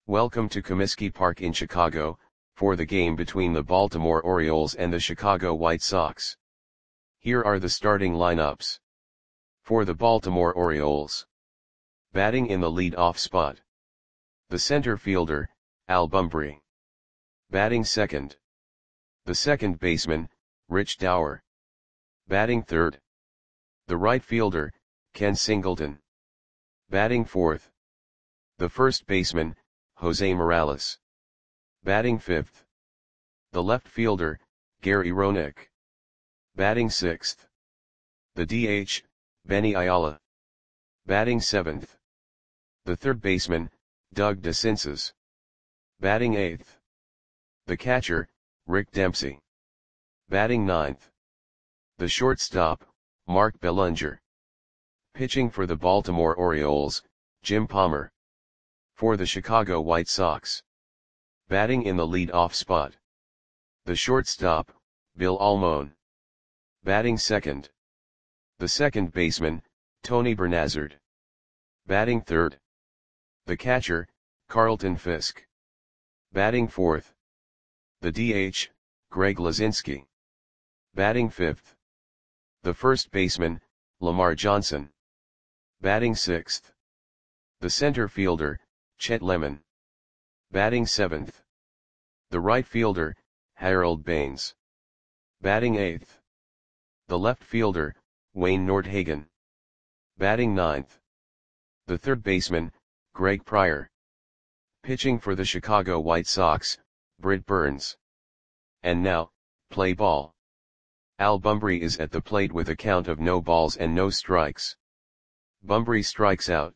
Welcome to Comiskey Park in Chicago, for the game between the Baltimore Orioles and the Chicago White Sox. Here are the starting lineups. For the Baltimore Orioles. Batting in the lead-off spot. The center fielder, Al Bumbry. Batting second. The second baseman, Rich Dauer. Batting third. The right fielder, Ken Singleton. Batting fourth. The first baseman, Jose Morales. Batting fifth. The left fielder, Gary Roenick. Batting sixth. The DH, Benny Ayala. Batting seventh. The third baseman, Doug DeCinces. Batting eighth. The catcher, Rick Dempsey. Batting ninth. The shortstop, Mark Bellinger. Pitching for the Baltimore Orioles, Jim Palmer. For the Chicago White Sox. Batting in the lead-off spot. The shortstop, Bill Almon. Batting second. The second baseman, Tony Bernazard. Batting third. The catcher, Carlton Fisk. Batting fourth. The DH, Greg Luzinski. Batting fifth. The first baseman, Lamar Johnson. Batting sixth. The center fielder, Chet Lemon. Batting seventh. The right fielder, Harold Baines. Batting eighth. The left fielder, Wayne Nordhagen. Batting ninth. The third baseman, Greg Pryor. Pitching for the Chicago White Sox, Britt Burns. And now, play ball. Al Bumbry is at the plate with a count of no balls and no strikes. Bumbry strikes out.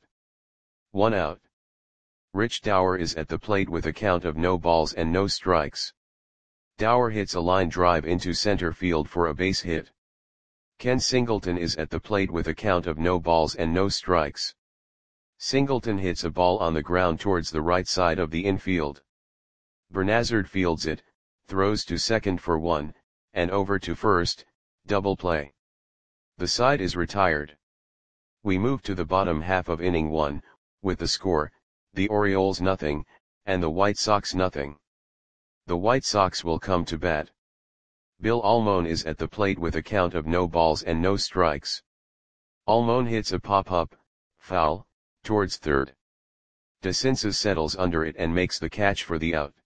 1 out. Rich Dauer is at the plate with a count of no balls and no strikes. Dauer hits a line drive into center field for a base hit. Ken Singleton is at the plate with a count of no balls and no strikes. Singleton hits a ball on the ground towards the right side of the infield. Bernazard fields it, throws to second for 1, and over to first, double play. The side is retired. We move to the bottom half of inning 1, with the score, the Orioles nothing, and the White Sox nothing. The White Sox will come to bat. Bill Almon is at the plate with a count of no balls and no strikes. Almon hits a pop-up, foul, towards third. DeCinces settles under it and makes the catch for the out.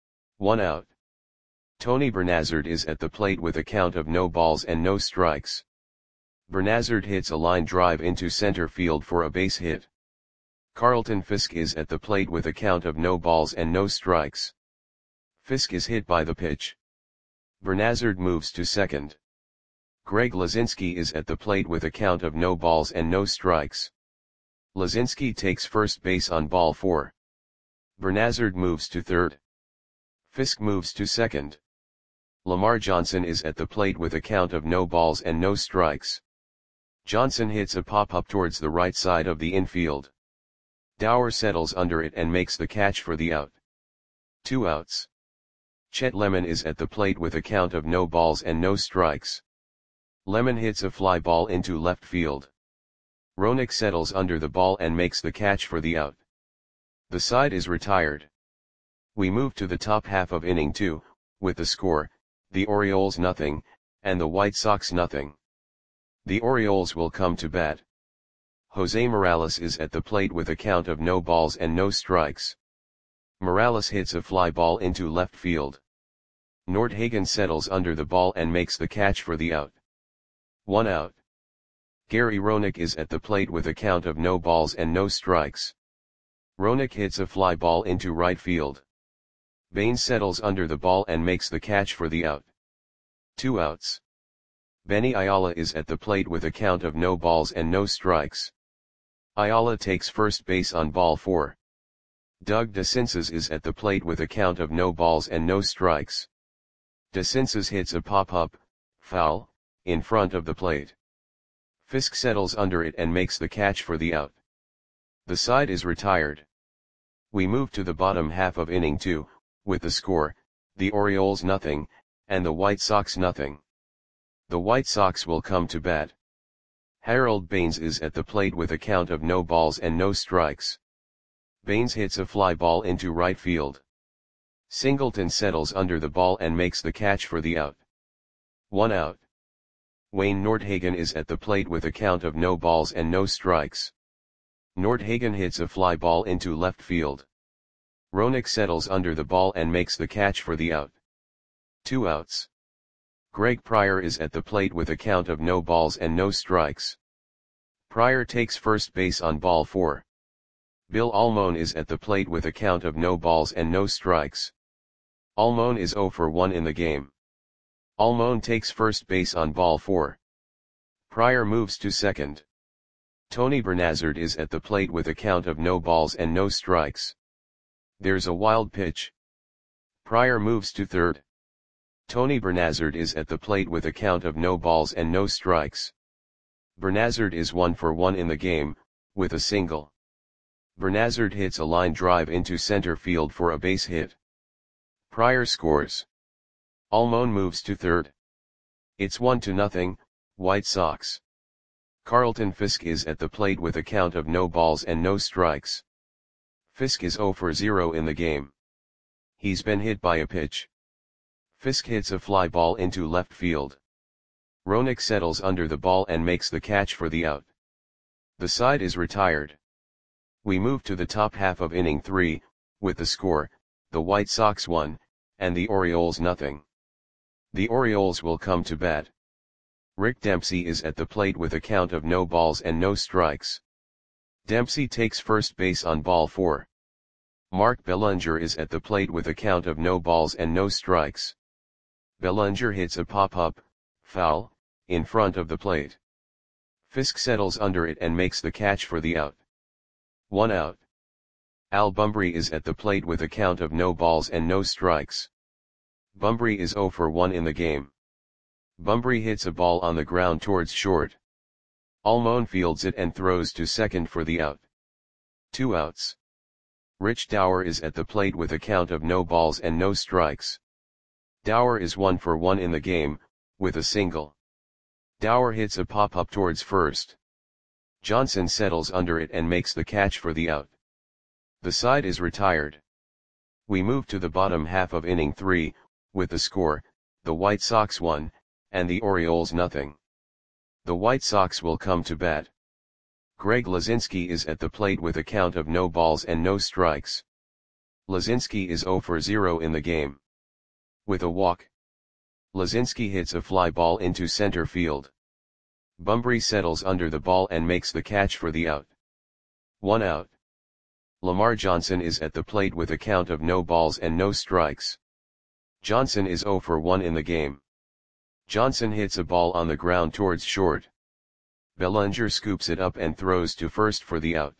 1 out. Tony Bernazard is at the plate with a count of no balls and no strikes. Bernazard hits a line drive into center field for a base hit. Carlton Fisk is at the plate with a count of no balls and no strikes. Fisk is hit by the pitch. Bernazard moves to second. Greg Luzinski is at the plate with a count of no balls and no strikes. Luzinski takes first base on ball 4. Bernazard moves to third. Fisk moves to second. Lamar Johnson is at the plate with a count of no balls and no strikes. Johnson hits a pop-up towards the right side of the infield. Dauer settles under it and makes the catch for the out. 2 outs. Chet Lemon is at the plate with a count of no balls and no strikes. Lemon hits a fly ball into left field. Roenick settles under the ball and makes the catch for the out. The side is retired. We move to the top half of inning 2, with the score, the Orioles nothing, and the White Sox nothing. The Orioles will come to bat. Jose Morales is at the plate with a count of no balls and no strikes. Morales hits a fly ball into left field. Nordhagen settles under the ball and makes the catch for the out. 1 out. Gary Roenick is at the plate with a count of no balls and no strikes. Roenick hits a fly ball into right field. Baines settles under the ball and makes the catch for the out. 2 outs. Benny Ayala is at the plate with a count of no balls and no strikes. Ayala takes first base on ball 4. Doug DeCinces is at the plate with a count of no balls and no strikes. DeCinces hits a pop-up, foul, in front of the plate. Fisk settles under it and makes the catch for the out. The side is retired. We move to the bottom half of inning 2, with the score, the Orioles nothing, and the White Sox nothing. The White Sox will come to bat. Harold Baines is at the plate with a count of no balls and no strikes. Baines hits a fly ball into right field. Singleton settles under the ball and makes the catch for the out. 1 out. Wayne Nordhagen is at the plate with a count of no balls and no strikes. Nordhagen hits a fly ball into left field. Roenick settles under the ball and makes the catch for the out. 2 outs. Greg Pryor is at the plate with a count of no balls and no strikes. Pryor takes first base on ball 4. Bill Almon is at the plate with a count of no balls and no strikes. Almon is 0 for 1 in the game. Almon takes first base on ball 4. Pryor moves to second. Tony Bernazard is at the plate with a count of no balls and no strikes. There's a wild pitch. Pryor moves to third. Tony Bernazard is at the plate with a count of no balls and no strikes. Bernazard is 1 for 1 in the game, with a single. Bernazard hits a line drive into center field for a base hit. Pryor scores. Almon moves to third. It's 1-0, White Sox. Carlton Fisk is at the plate with a count of no balls and no strikes. Fisk is 0 for 0 in the game. He's been hit by a pitch. Fisk hits a fly ball into left field. Roenick settles under the ball and makes the catch for the out. The side is retired. We move to the top half of inning 3, with the score, the White Sox 1, and the Orioles 0. The Orioles will come to bat. Rick Dempsey is at the plate with a count of no balls and no strikes. Dempsey takes first base on ball 4. Mark Bellinger is at the plate with a count of no balls and no strikes. Bellinger hits a pop-up, foul, in front of the plate. Fisk settles under it and makes the catch for the out. 1 out. Al Bumbry is at the plate with a count of no balls and no strikes. Bumbry is 0 for 1 in the game. Bumbry hits a ball on the ground towards short. Almon fields it and throws to second for the out. 2 outs. Rich Dower is at the plate with a count of no balls and no strikes. Dower is 1 for 1 in the game, with a single. Dower hits a pop-up towards first. Johnson settles under it and makes the catch for the out. The side is retired. We move to the bottom half of inning 3, with the score, the White Sox 1, and the Orioles 0. The White Sox will come to bat. Greg Lazinski is at the plate with a count of no balls and no strikes. Lazinski is 0 for 0 in the game. With a walk. Lazinski hits a fly ball into center field. Bumbry settles under the ball and makes the catch for the out. 1 out. Lamar Johnson is at the plate with a count of no balls and no strikes. Johnson is 0 for 1 in the game. Johnson hits a ball on the ground towards short. Bellinger scoops it up and throws to first for the out.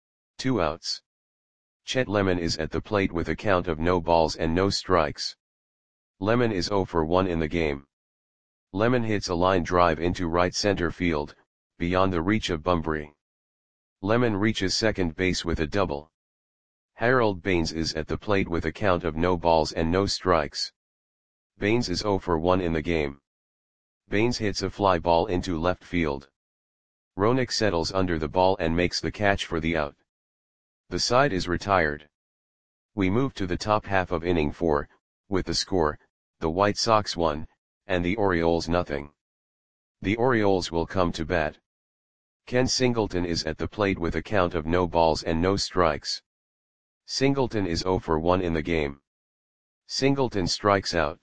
2 outs. Chet Lemon is at the plate with a count of no balls and no strikes. Lemon is 0 for 1 in the game. Lemon hits a line drive into right center field, beyond the reach of Bumbry. Lemon reaches second base with a double. Harold Baines is at the plate with a count of no balls and no strikes. Baines is 0 for 1 in the game. Baines hits a fly ball into left field. Roenick settles under the ball and makes the catch for the out. The side is retired. We move to the top half of inning 4, with the score, the White Sox 1, and the Orioles 0. The Orioles will come to bat. Ken Singleton is at the plate with a count of no balls and no strikes. Singleton is 0 for 1 in the game. Singleton strikes out.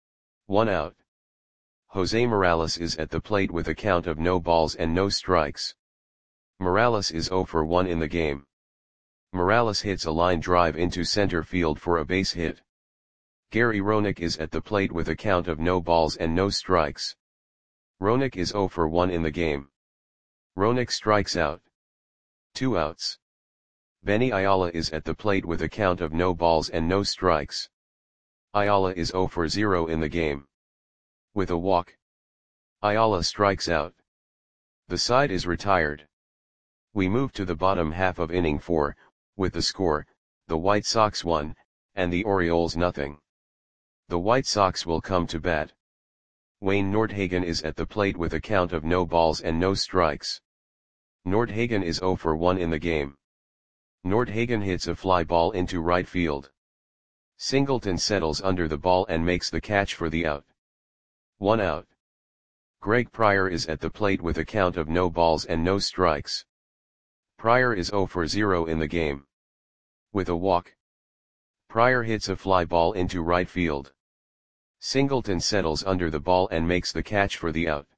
1 out. Jose Morales is at the plate with a count of no balls and no strikes. Morales is 0 for 1 in the game. Morales hits a line drive into center field for a base hit. Gary Roenick is at the plate with a count of no balls and no strikes. Roenick is 0 for 1 in the game. Roenick strikes out. 2 outs. Benny Ayala is at the plate with a count of no balls and no strikes. Ayala is 0 for 0 in the game. With a walk. Ayala strikes out. The side is retired. We move to the bottom half of inning 4, with the score, the White Sox 1, and the Orioles 0. The White Sox will come to bat. Wayne Nordhagen is at the plate with a count of no balls and no strikes. Nordhagen is 0 for 1 in the game. Nordhagen hits a fly ball into right field. Singleton settles under the ball and makes the catch for the out. 1 out. Greg Pryor is at the plate with a count of no balls and no strikes. Pryor is 0 for 0 in the game. With a walk, Pryor hits a fly ball into right field. Singleton settles under the ball and makes the catch for the out.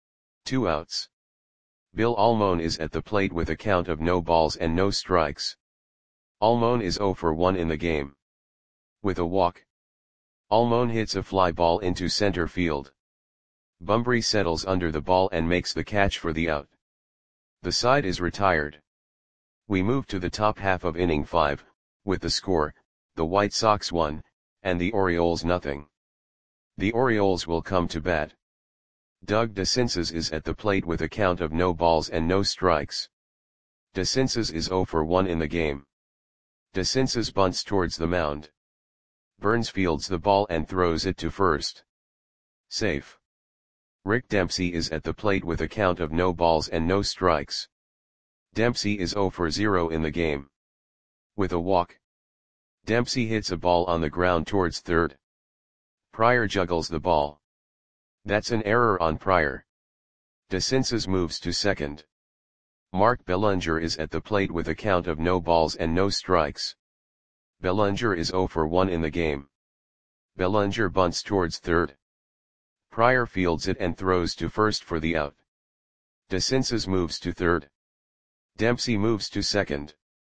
2 outs. Bill Almon is at the plate with a count of no balls and no strikes. Almon is 0 for 1 in the game. With a walk, Almon hits a fly ball into center field. Bunbury settles under the ball and makes the catch for the out. The side is retired. We move to the top half of inning 5, with the score, the White Sox 1, and the Orioles nothing. The Orioles will come to bat. Doug DeCinces is at the plate with a count of no balls and no strikes. DeCinces is 0 for 1 in the game. DeCinces bunts towards the mound. Burns fields the ball and throws it to first. Safe. Rick Dempsey is at the plate with a count of no balls and no strikes. Dempsey is 0 for 0 in the game. With a walk, Dempsey hits a ball on the ground towards third. Pryor juggles the ball. That's an error on Pryor. DeCinces moves to second. Mark Bellinger is at the plate with a count of no balls and no strikes. Bellinger is 0 for 1 in the game. Bellinger bunts towards third. Pryor fields it and throws to first for the out. DeCinces moves to third. Dempsey moves to second.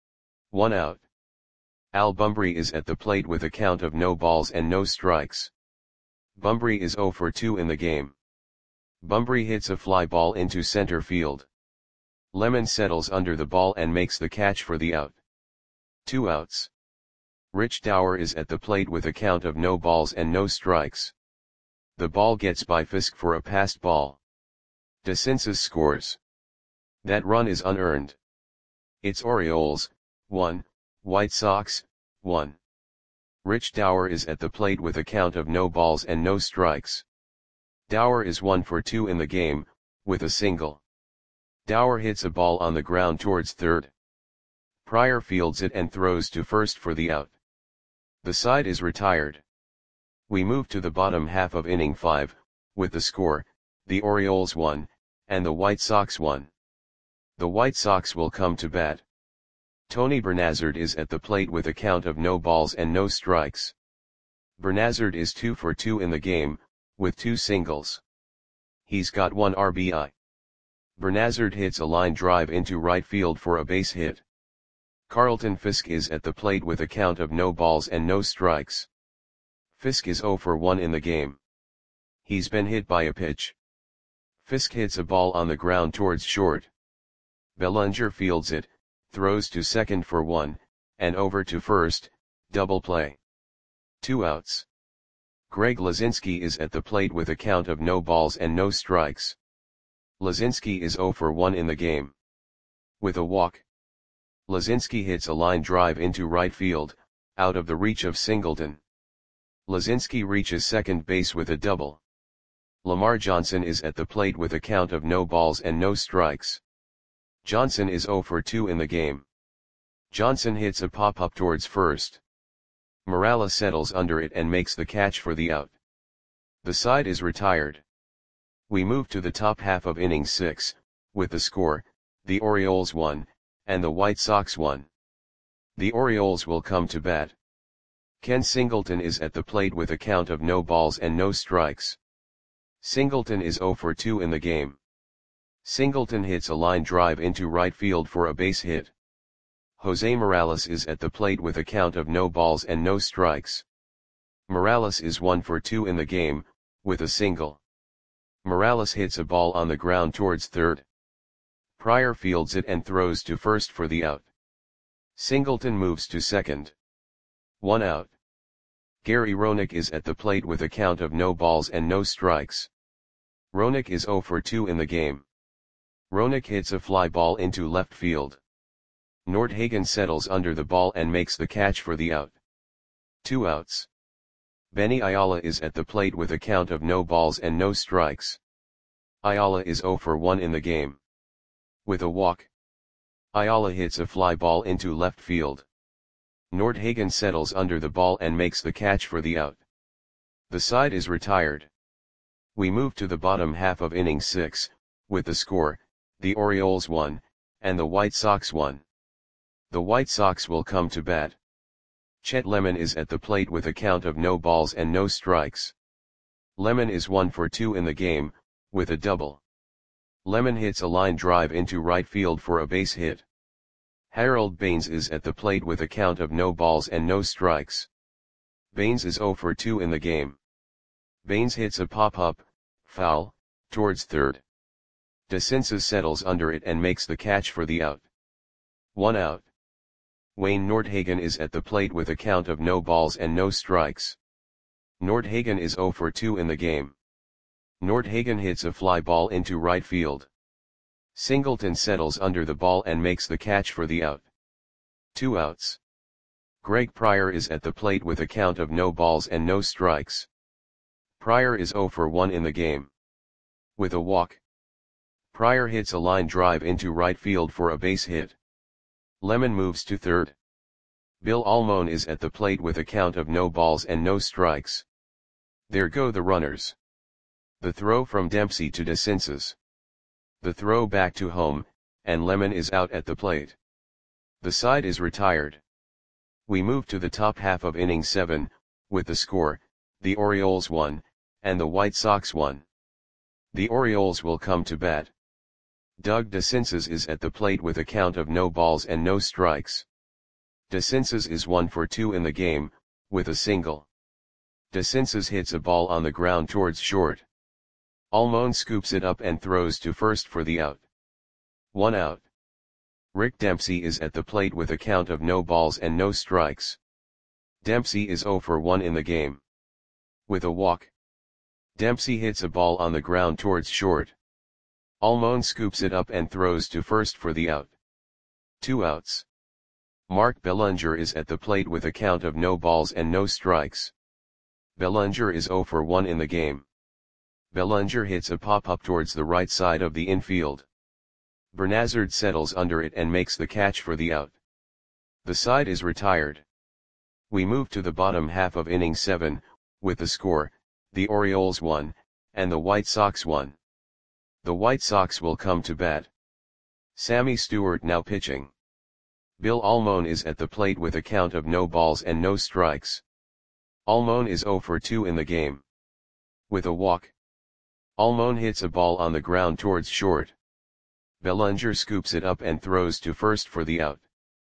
1 out. Al Bunbury is at the plate with a count of no balls and no strikes. Bunbury is 0 for 2 in the game. Bunbury hits a fly ball into center field. Lemon settles under the ball and makes the catch for the out. 2 outs. Rich Dower is at the plate with a count of no balls and no strikes. The ball gets by Fisk for a passed ball. DeCinces scores. That run is unearned. It's Orioles, 1, White Sox, 1. Rich Dower is at the plate with a count of no balls and no strikes. Dower is 1 for 2 in the game, with a single. Dower hits a ball on the ground towards third. Pryor fields it and throws to first for the out. The side is retired. We move to the bottom half of inning 5, with the score, the Orioles 1, and the White Sox 1. The White Sox will come to bat. Tony Bernazard is at the plate with a count of no balls and no strikes. Bernazard is 2 for 2 in the game, with 2 singles. He's got 1 RBI. Bernazard hits a line drive into right field for a base hit. Carlton Fisk is at the plate with a count of no balls and no strikes. Fisk is 0 for 1 in the game. He's been hit by a pitch. Fisk hits a ball on the ground towards short. Bellinger fields it, throws to second for 1, and over to first, double play. 2 outs. Greg Lazinski is at the plate with a count of no balls and no strikes. Lazinski is 0 for 1 in the game. With a walk, Lazinski hits a line drive into right field, out of the reach of Singleton. Lazinski reaches second base with a double. Lamar Johnson is at the plate with a count of no balls and no strikes. Johnson is 0 for 2 in the game. Johnson hits a pop-up towards first. Morales settles under it and makes the catch for the out. The side is retired. We move to the top half of inning 6, with the score, the Orioles 1, and the White Sox 1. The Orioles will come to bat. Ken Singleton is at the plate with a count of no balls and no strikes. Singleton is 0 for 2 in the game. Singleton hits a line drive into right field for a base hit. Jose Morales is at the plate with a count of no balls and no strikes. Morales is 1 for 2 in the game, with a single. Morales hits a ball on the ground towards third. Pryor fields it and throws to first for the out. Singleton moves to second. 1 out. Gary Roenick is at the plate with a count of no balls and no strikes. Roenick is 0 for 2 in the game. Roenick hits a fly ball into left field. Nordhagen settles under the ball and makes the catch for the out. 2 outs. Benny Ayala is at the plate with a count of no balls and no strikes. Ayala is 0 for 1 in the game. With a walk, Ayala hits a fly ball into left field. Nordhagen settles under the ball and makes the catch for the out. The side is retired. We move to the bottom half of inning 6, with the score, the Orioles 1, and the White Sox 1. The White Sox will come to bat. Chet Lemon is at the plate with a count of no balls and no strikes. Lemon is 1 for 2 in the game, with a double. Lemon hits a line drive into right field for a base hit. Harold Baines is at the plate with a count of no balls and no strikes. Baines is 0 for 2 in the game. Baines hits a pop-up, foul, towards third. DeCinces settles under it and makes the catch for the out. 1 out. Wayne Nordhagen is at the plate with a count of no balls and no strikes. Nordhagen is 0 for 2 in the game. Nordhagen hits a fly ball into right field. Singleton settles under the ball and makes the catch for the out. 2 outs. Greg Pryor is at the plate with a count of no balls and no strikes. Pryor is 0 for 1 in the game. With a walk. Pryor hits a line drive into right field for a base hit. Lemon moves to third. Bill Almon is at the plate with a count of no balls and no strikes. There go the runners. The throw from Dempsey to DeCinces. The throw back to home, and Lemon is out at the plate. The side is retired. We move to the top half of inning 7, with the score, the Orioles 1, and the White Sox 1. The Orioles will come to bat. Doug DeCinces is at the plate with a count of no balls and no strikes. DeCinces is 1 for 2 in the game, with a single. DeCinces hits a ball on the ground towards short. Almon scoops it up and throws to first for the out. 1 out. Rick Dempsey is at the plate with a count of no balls and no strikes. Dempsey is 0 for 1 in the game. With a walk. Dempsey hits a ball on the ground towards short. Almon scoops it up and throws to first for the out. 2 outs. Mark Bellinger is at the plate with a count of no balls and no strikes. Bellinger is 0 for 1 in the game. Bellinger hits a pop-up towards the right side of the infield. Bernazard settles under it and makes the catch for the out. The side is retired. We move to the bottom half of inning 7, with the score, the Orioles 1, and the White Sox 1. The White Sox will come to bat. Sammy Stewart now pitching. Bill Almon is at the plate with a count of no balls and no strikes. Almon is 0 for 2 in the game. With a walk. Almon hits a ball on the ground towards short. Bellinger scoops it up and throws to first for the out.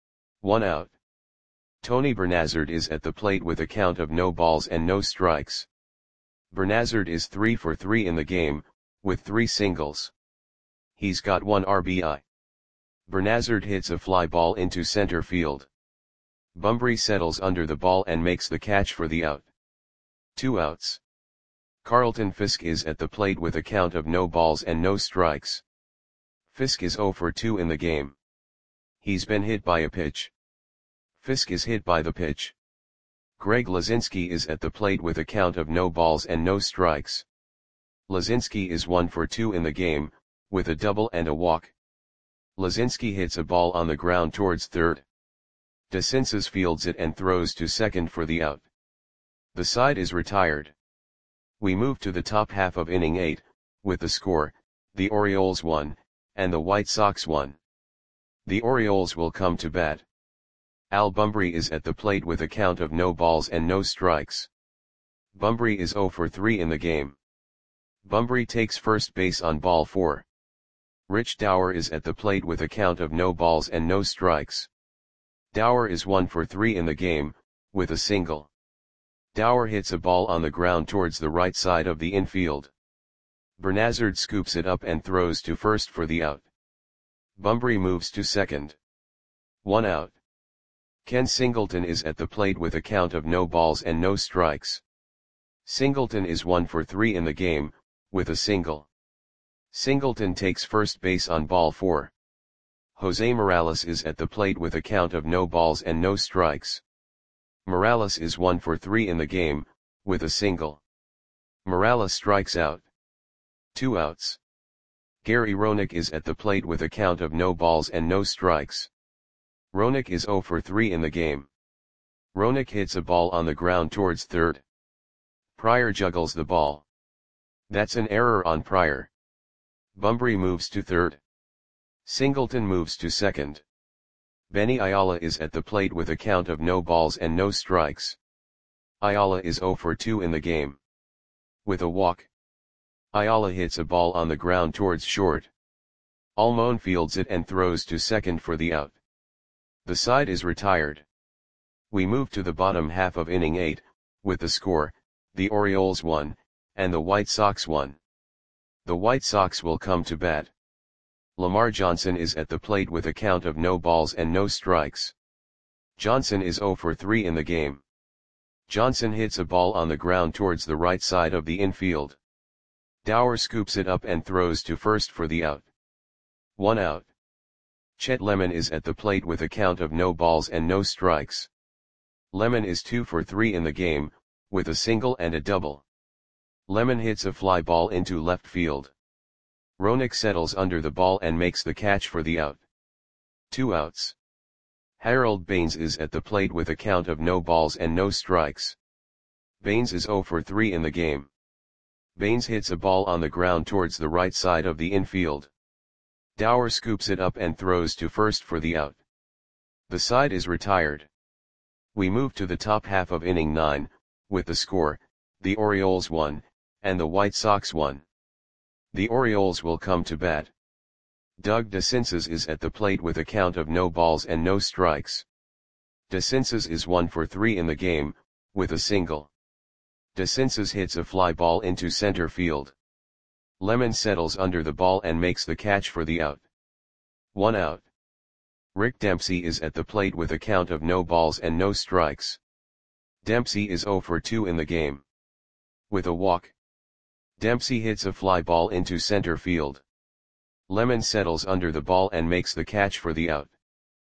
1 out. Tony Bernazard is at the plate with a count of no balls and no strikes. Bernazard is 3 for 3 in the game, with 3 singles. He's got 1 RBI. Bernazard hits a fly ball into center field. Bumbry settles under the ball and makes the catch for the out. 2 outs. Carlton Fisk is at the plate with a count of no balls and no strikes. Fisk is 0 for 2 in the game. He's been hit by a pitch. Fisk is hit by the pitch. Greg Lazinski is at the plate with a count of no balls and no strikes. Lazinski is 1 for 2 in the game, with a double and a walk. Lazinski hits a ball on the ground towards third. DeCinces fields it and throws to second for the out. The side is retired. We move to the top half of inning 8, with the score, the Orioles 1, and the White Sox 1. The Orioles will come to bat. Al Bumbry is at the plate with a count of no balls and no strikes. Bumbry is 0 for 3 in the game. Bumbry takes first base on ball 4. Rich Dower is at the plate with a count of no balls and no strikes. Dower is 1 for 3 in the game, with a single. Dower hits a ball on the ground towards the right side of the infield. Bernazard scoops it up and throws to first for the out. Bumbry moves to second. 1 out. Ken Singleton is at the plate with a count of no balls and no strikes. Singleton is 1 for 3 in the game, with a single. Singleton takes first base on ball 4. Jose Morales is at the plate with a count of no balls and no strikes. Morales is 1 for 3 in the game, with a single. Morales strikes out. 2 outs. Gary Roenick is at the plate with a count of no balls and no strikes. Roenick is 0 for 3 in the game. Roenick hits a ball on the ground towards third. Pryor juggles the ball. That's an error on Pryor. Bunbury moves to third. Singleton moves to second. Benny Ayala is at the plate with a count of no balls and no strikes. Ayala is 0 for 2 in the game. With a walk, Ayala hits a ball on the ground towards short. Almon fields it and throws to second for the out. The side is retired. We move to the bottom half of inning 8, with the score, the Orioles 1, and the White Sox 1. The White Sox will come to bat. Lamar Johnson is at the plate with a count of no balls and no strikes. Johnson is 0 for 3 in the game. Johnson hits a ball on the ground towards the right side of the infield. Dower scoops it up and throws to first for the out. 1 out. Chet Lemon is at the plate with a count of no balls and no strikes. Lemon is 2 for 3 in the game, with a single and a double. Lemon hits a fly ball into left field. Roenick settles under the ball and makes the catch for the out. 2 outs. Harold Baines is at the plate with a count of no balls and no strikes. Baines is 0 for 3 in the game. Baines hits a ball on the ground towards the right side of the infield. Dower scoops it up and throws to first for the out. The side is retired. We move to the top half of inning 9, with the score, the Orioles 1, and the White Sox 1. The Orioles will come to bat. Doug DeCinces is at the plate with a count of no balls and no strikes. DeCinces is 1 for 3 in the game, with a single. DeCinces hits a fly ball into center field. Lemon settles under the ball and makes the catch for the out. 1 out. Rick Dempsey is at the plate with a count of no balls and no strikes. Dempsey is 0 for 2 in the game. With a walk, Dempsey hits a fly ball into center field. Lemon settles under the ball and makes the catch for the out.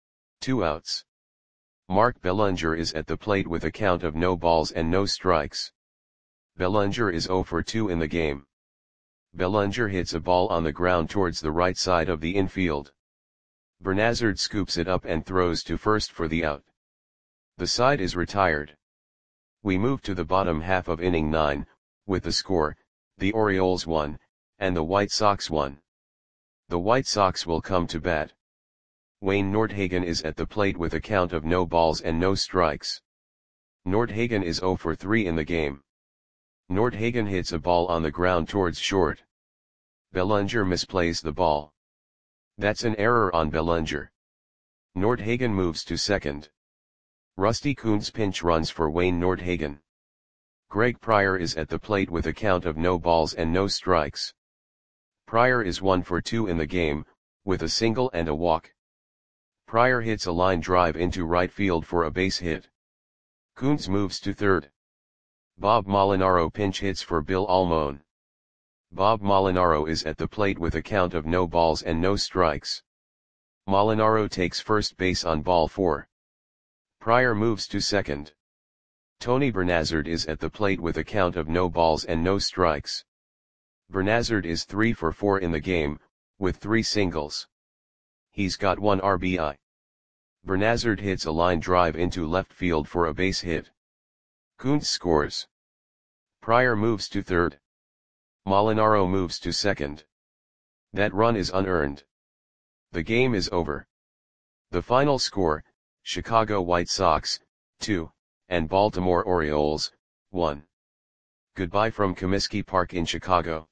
2 outs. Mark Bellinger is at the plate with a count of no balls and no strikes. Bellinger is 0 for 2 in the game. Bellinger hits a ball on the ground towards the right side of the infield. Bernazard scoops it up and throws to first for the out. The side is retired. We move to the bottom half of inning 9, with the score, the Orioles 1, and the White Sox 1. The White Sox will come to bat. Wayne Nordhagen is at the plate with a count of no balls and no strikes. Nordhagen is 0 for 3 in the game. Nordhagen hits a ball on the ground towards short. Bellinger misplays the ball. That's an error on Bellinger. Nordhagen moves to second. Rusty Kuntz pinch runs for Wayne Nordhagen. Greg Pryor is at the plate with a count of no balls and no strikes. Pryor is 1 for 2 in the game, with a single and a walk. Pryor hits a line drive into right field for a base hit. Kuntz moves to third. Bob Molinaro pinch hits for Bill Almon. Bob Molinaro is at the plate with a count of no balls and no strikes. Molinaro takes first base on ball 4. Pryor moves to second. Tony Bernazard is at the plate with a count of no balls and no strikes. Bernazard is 3 for 4 in the game, with 3 singles. He's got 1 RBI. Bernazard hits a line drive into left field for a base hit. Kuntz scores. Pryor moves to third. Molinaro moves to second. That run is unearned. The game is over. The final score, Chicago White Sox, 2, and Baltimore Orioles, 1. Goodbye from Comiskey Park in Chicago.